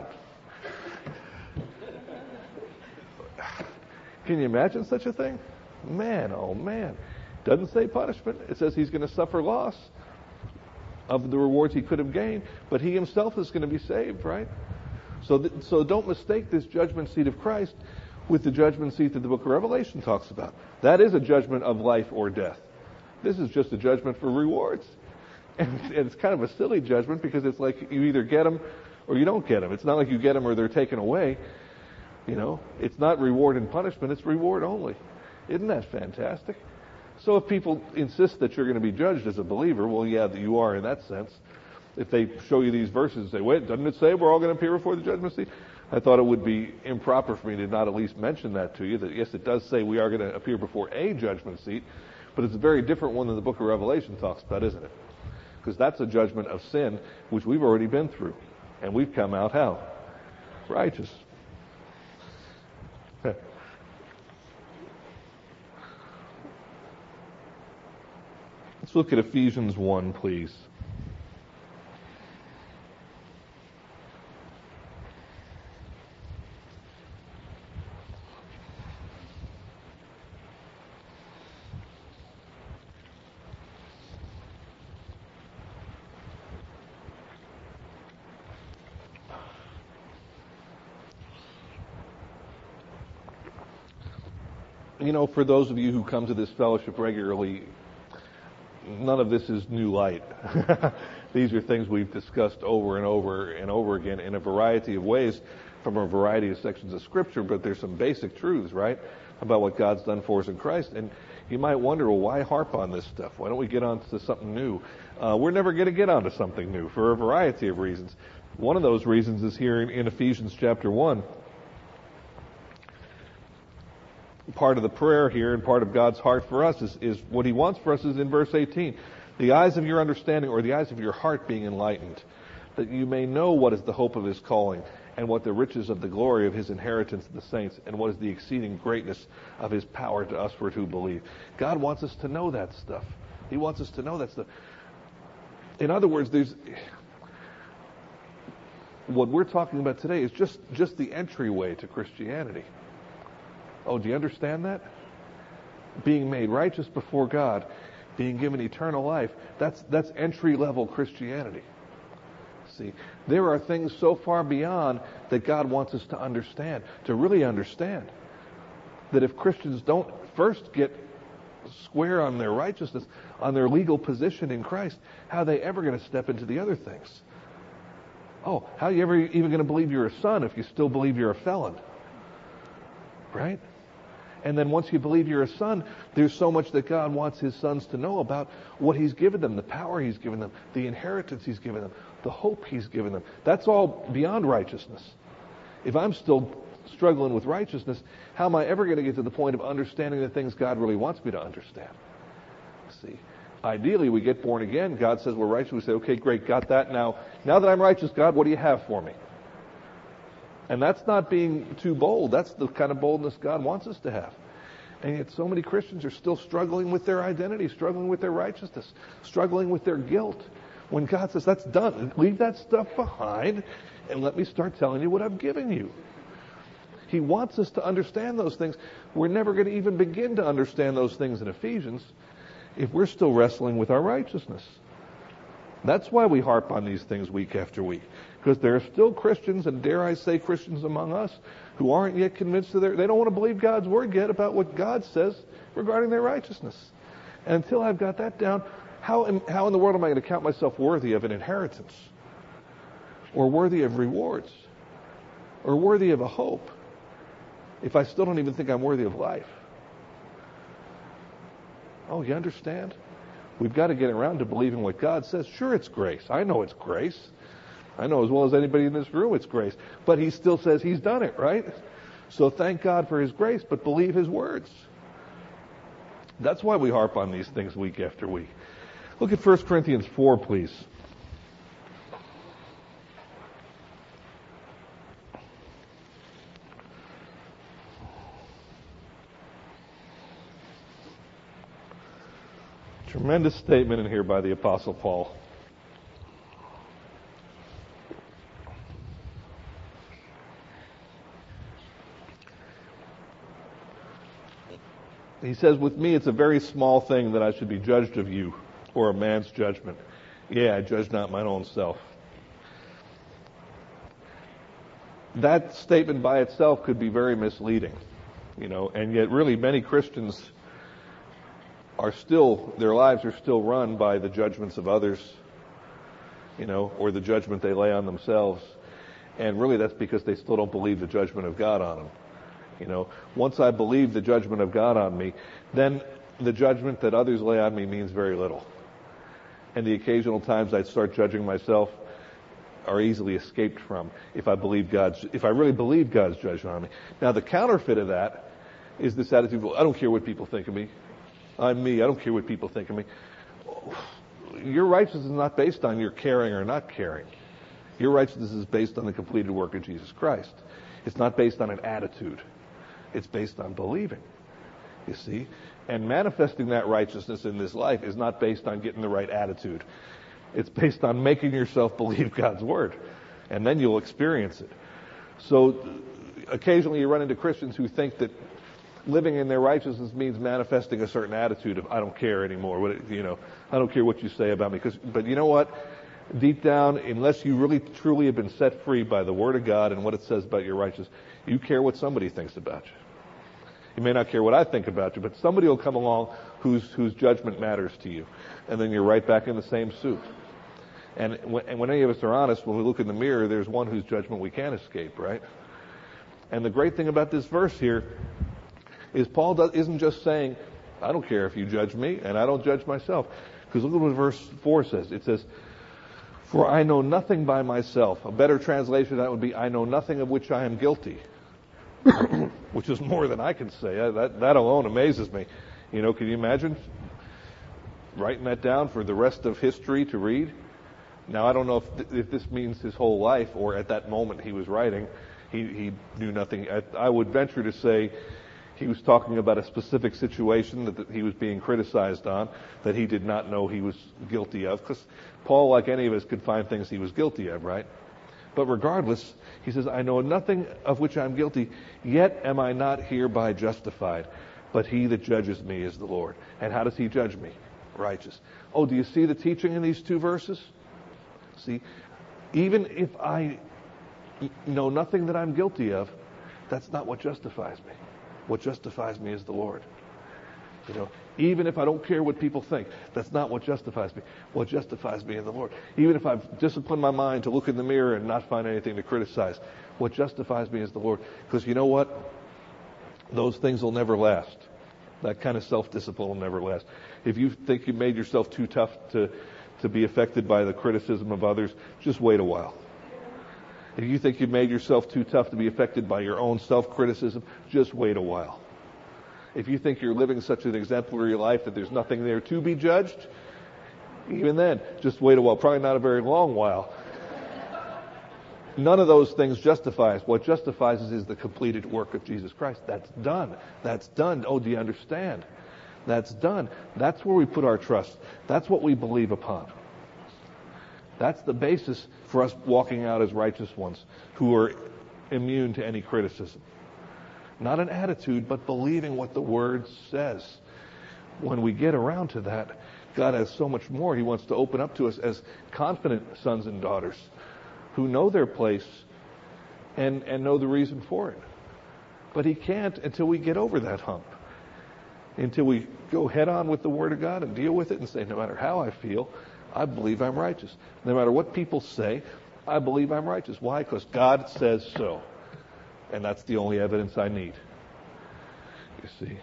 Can you imagine such a thing? Man, oh man. Doesn't say punishment. It says he's going to suffer loss of the rewards he could have gained, but he himself is going to be saved, right? So, th- so don't mistake this judgment seat of Christ with the judgment seat that the book of Revelation talks about. That is a judgment of life or death. This is just a judgment for rewards. And, and it's kind of a silly judgment because it's like you either get them or you don't get them. It's not like you get them or they're taken away. You know, it's not reward and punishment, it's reward only. Isn't that fantastic? So if people insist that you're going to be judged as a believer, well, yeah, you are in that sense. If they show you these verses and say, wait, doesn't it say we're all going to appear before the judgment seat? I thought it would be improper for me to not at least mention that to you, that yes, it does say we are going to appear before a judgment seat, but it's a very different one than the book of Revelation talks about, isn't it? Because that's a judgment of sin, which we've already been through. And we've come out how? Righteous. Let's look at Ephesians one, please. you know, for those of you who come to this fellowship regularly, none of this is new light. These are things we've discussed over and over and over again in a variety of ways from a variety of sections of Scripture, but there's some basic truths, right, about what God's done for us in Christ. And you might wonder, well, why harp on this stuff? Why don't we get on to something new? Uh, we're never going to get onto something new for a variety of reasons. One of those reasons is here in, in Ephesians chapter one. Part of the prayer here and part of God's heart for us is, is what he wants for us is in verse eighteen. The eyes of your understanding, or the eyes of your heart being enlightened, that you may know what is the hope of his calling, and what the riches of the glory of his inheritance in the saints, and what is the exceeding greatness of his power to us for who believe. God wants us to know that stuff. He wants us to know that stuff. In other words, there's what we're talking about today is just, just the entryway to Christianity. Oh, do you understand that? Being made righteous before God, being given eternal life, that's that's entry-level Christianity. See, there are things so far beyond that God wants us to understand, to really understand. That if Christians don't first get square on their righteousness, on their legal position in Christ, how are they ever going to step into the other things? Oh, how are you ever even going to believe you're a son if you still believe you're a felon? Right? And then once you believe you're a son, there's so much that God wants his sons to know about what he's given them, the power he's given them, the inheritance he's given them, the hope he's given them. That's all beyond righteousness. If I'm still struggling with righteousness, how am I ever going to get to the point of understanding the things God really wants me to understand? See, ideally we get born again. God says we're righteous. We say, okay, great, got that. Now, now that I'm righteous, God, what do you have for me? And that's not being too bold. That's the kind of boldness God wants us to have. And yet so many Christians are still struggling with their identity, struggling with their righteousness, struggling with their guilt. When God says, that's done, leave that stuff behind and let me start telling you what I'm giving you. He wants us to understand those things. We're never going to even begin to understand those things in Ephesians if we're still wrestling with our righteousness. That's why we harp on these things week after week. Because there are still Christians, and dare I say Christians among us, who aren't yet convinced of their, they don't want to believe God's word yet about what God says regarding their righteousness. And until I've got that down, how, am, how in the world am I going to count myself worthy of an inheritance? Or worthy of rewards? Or worthy of a hope? If I still don't even think I'm worthy of life? Oh, you understand? We've got to get around to believing what God says. Sure, it's grace. I know it's grace. I know as well as anybody in this room it's grace. But he still says he's done it, right? So thank God for his grace, but believe his words. That's why we harp on these things week after week. Look at First Corinthians four, please. Tremendous statement in here by the Apostle Paul. He says, with me it's a very small thing that I should be judged of you, or a man's judgment. Yeah, I judge not mine own self. That statement by itself could be very misleading, you know, and yet really many Christians are still, their lives are still run by the judgments of others, you know, or the judgment they lay on themselves. And really that's because they still don't believe the judgment of God on them. You know, once I believe the judgment of God on me, then the judgment that others lay on me means very little. And the occasional times I start judging myself are easily escaped from if I believe God's, if I really believe God's judgment on me. Now the counterfeit of that is this attitude, well, I don't care what people think of me. I'm me. I don't care what people think of me. Your righteousness is not based on your caring or not caring. Your righteousness is based on the completed work of Jesus Christ. It's not based on an attitude. It's based on believing, you see. And manifesting that righteousness in this life is not based on getting the right attitude. It's based on making yourself believe God's word. And then you'll experience it. So occasionally you run into Christians who think that living in their righteousness means manifesting a certain attitude of, I don't care anymore. What, you know, I don't care what you say about me. Because, but you know what? Deep down, unless you really truly have been set free by the word of God and what it says about your righteousness, you care what somebody thinks about you. You may not care what I think about you, but somebody will come along whose whose judgment matters to you. And then you're right back in the same soup. And when, and when any of us are honest, when we look in the mirror, there's one whose judgment we can't escape, right? And the great thing about this verse here is Paul does, isn't just saying, I don't care if you judge me, and I don't judge myself. Because look at what verse four says. It says, for I know nothing by myself. A better translation of that would be, I know nothing of which I am guilty. Which is more than I can say. That, that alone amazes me. You know, can you imagine writing that down for the rest of history to read? Now, I don't know if, th- if this means his whole life or at that moment he was writing, he, he knew nothing. I, I would venture to say he was talking about a specific situation that, that he was being criticized on that he did not know he was guilty of. Because Paul, like any of us, could find things he was guilty of, right? But regardless, he says, I know nothing of which I'm guilty, yet am I not hereby justified. But he that judges me is the Lord. And how does he judge me? Righteous. Oh, do you see the teaching in these two verses? See, even if I know nothing that I'm guilty of, that's not what justifies me. What justifies me is the Lord. You know, even if I don't care what people think, that's not what justifies me. What justifies me is the Lord. Even if I've disciplined my mind to look in the mirror and not find anything to criticize, what justifies me is the Lord. Because you know what? Those things will never last. That kind of self-discipline will never last. If you think you made yourself too tough to, to be affected by the criticism of others, just wait a while. If you think you've made yourself too tough to be affected by your own self-criticism, just wait a while. If you think you're living such an exemplary life that there's nothing there to be judged, even then, just wait a while. Probably not a very long while. None of those things justifies. What justifies is the completed work of Jesus Christ. That's done. That's done. Oh, do you understand? That's done. That's where we put our trust. That's what we believe upon. That's the basis for us walking out as righteous ones who are immune to any criticism. Not an attitude, but believing what the Word says. When we get around to that, God has so much more He wants to open up to us as confident sons and daughters who know their place and, and know the reason for it. But He can't until we get over that hump. Until we go head on with the Word of God and deal with it and say, no matter how I feel, I believe I'm righteous. No matter what people say, I believe I'm righteous. Why? Because God says so. And that's the only evidence I need. You see.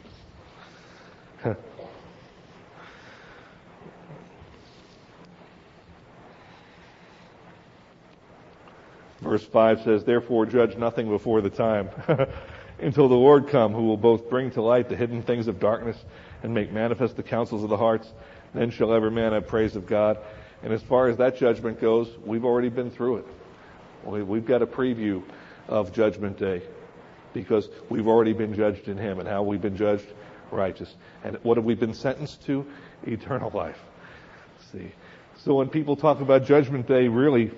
Verse five says, therefore judge nothing before the time, until the Lord come, who will both bring to light the hidden things of darkness and make manifest the counsels of the hearts. Then shall every man have praise of God. And as far as that judgment goes, we've already been through it. We've got a preview of Judgment Day because we've already been judged in Him. And how we've been judged? Righteous. And what have we been sentenced to? Eternal life. See. So when people talk about Judgment Day, really,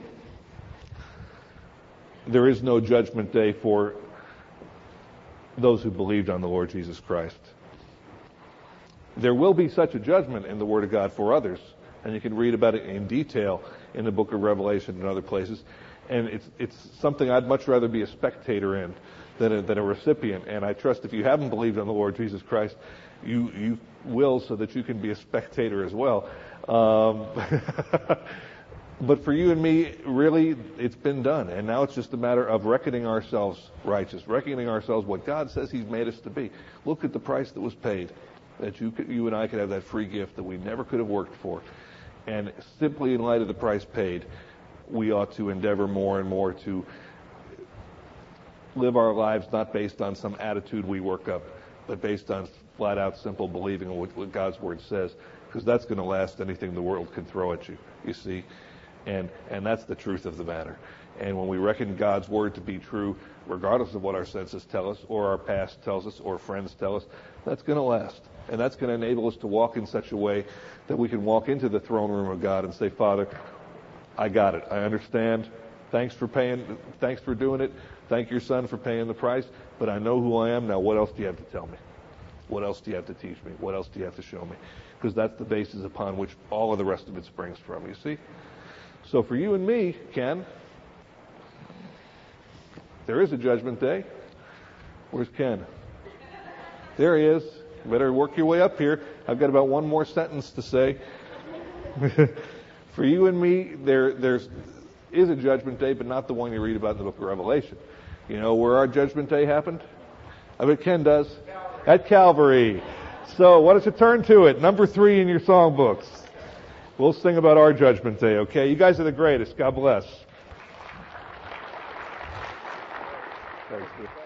there is no Judgment Day for those who believed on the Lord Jesus Christ. There will be such a judgment in the Word of God for others, and you can read about it in detail in the book of Revelation and other places. And it's it's something I'd much rather be a spectator in than a, than a recipient. And I trust if you haven't believed on the Lord Jesus Christ, you you will, so that you can be a spectator as well. Um, but for you and me, really, it's been done. And now it's just a matter of reckoning ourselves righteous, reckoning ourselves what God says He's made us to be. Look at the price that was paid, that you could, you and I could have that free gift that we never could have worked for. And simply in light of the price paid, we ought to endeavor more and more to live our lives not based on some attitude we work up, but based on flat out simple believing in what, what God's Word says, because that's going to last anything the world can throw at you, you see. And and that's the truth of the matter. And when we reckon God's Word to be true, regardless of what our senses tell us, or our past tells us, or friends tell us, that's going to last. And that's going to enable us to walk in such a way that we can walk into the throne room of God and say, Father, I got it. I understand. Thanks for paying. Thanks for doing it. Thank your Son for paying the price. But I know who I am now. What else do you have to tell me? What else do you have to teach me? What else do you have to show me? Because that's the basis upon which all of the rest of it springs from. You see? So for you and me, Ken, there is a judgment day. Where's Ken? There he is. Better work your way up here. I've got about one more sentence to say. For you and me, there there's is a judgment day, but not the one you read about in the book of Revelation. You know where our judgment day happened? I bet Ken does. At Calvary. So why don't you turn to it? Number three in your songbooks. We'll sing about our judgment day, okay? You guys are the greatest. God bless. Thanks.